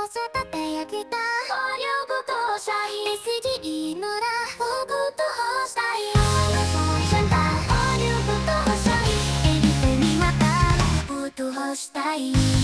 育てやきたSG 村僕と干したい選択保留部と干したいエリセにまた僕と干したい